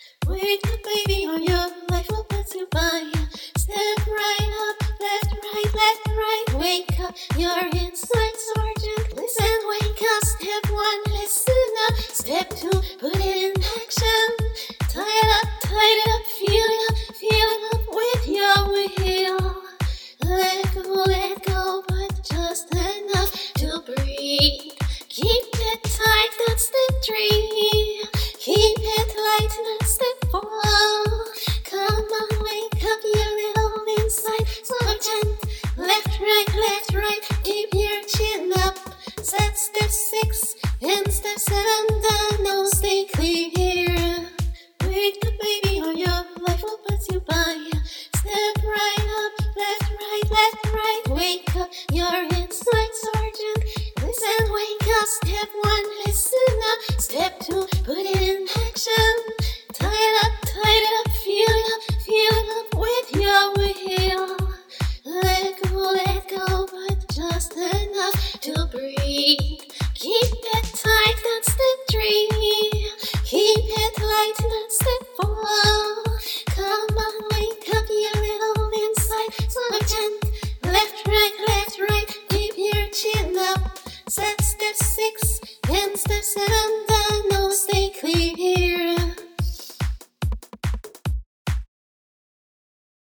Wake up, baby, or your life will pass you by. Step right up, left, right. Wake up, your inside sergeant. Listen, wake up. Step one, listen up. Step two, put it in action. Tie it up, feel it up with your will. Let go, but just enough to breathe. Keep it tight, that's the dream. Keep it light, that's the fall. Come on, wake up, your little inside sergeant. Left, right, keep your chin up. Set step 6 and step 7 down, now stay clear. Wake up, baby, or your life will pass you by. Step right up, left, right. Wake up, your inside sergeant. Listen, wake up. Step 1, listen up. Step 2, put it in action. Tie it up, feel it up with your will. Let go, but just enough to breathe. Keep it tight, that's the dream. Keep it light, that's the fall. Come on, wake up, your little inside sergeant. Left, right, keep your chin up. Set step 6 and step 7 down, now stay clear.